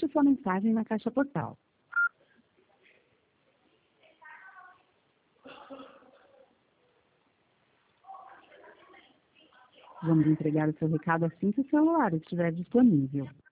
deixe sua mensagem na caixa postal. Vamos entregar o seu recado assim que o celular estiver disponível.